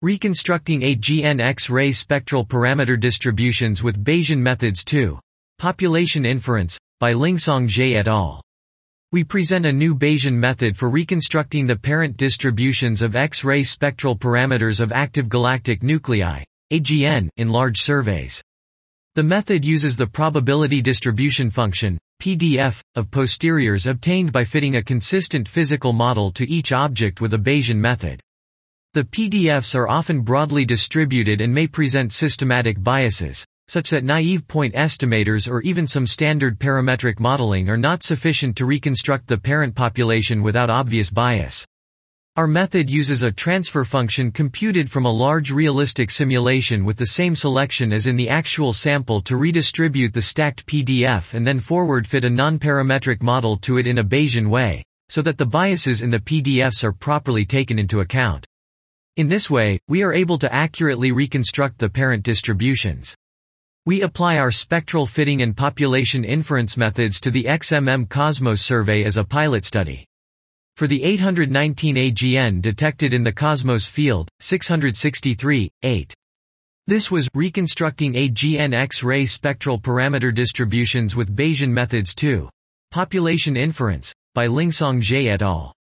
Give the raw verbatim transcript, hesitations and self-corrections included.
Reconstructing A G N X-ray spectral parameter distributions with Bayesian methods two. Population inference, by Lingsong Zhe et al. We present a new Bayesian method for reconstructing the parent distributions of X-ray spectral parameters of active galactic nuclei, A G N, in large surveys. The method uses the probability distribution function, P D F, of posteriors obtained by fitting a consistent physical model to each object with a Bayesian method. The P D Fs are often broadly distributed and may present systematic biases, such that naive point estimators or even some standard parametric modeling are not sufficient to reconstruct the parent population without obvious bias. Our method uses a transfer function computed from a large realistic simulation with the same selection as in the actual sample to redistribute the stacked P D F and then forward fit a non-parametric model to it in a Bayesian way, so that the biases in the P D Fs are properly taken into account. In this way, we are able to accurately reconstruct the parent distributions. We apply our spectral fitting and population inference methods to the X M M Cosmos survey as a pilot study. For the eight hundred nineteen A G N detected in the Cosmos field, six hundred sixty-three, eight. This was reconstructing A G N X-ray spectral parameter distributions with Bayesian methods two. Population inference, by Lingsong Zhe et al.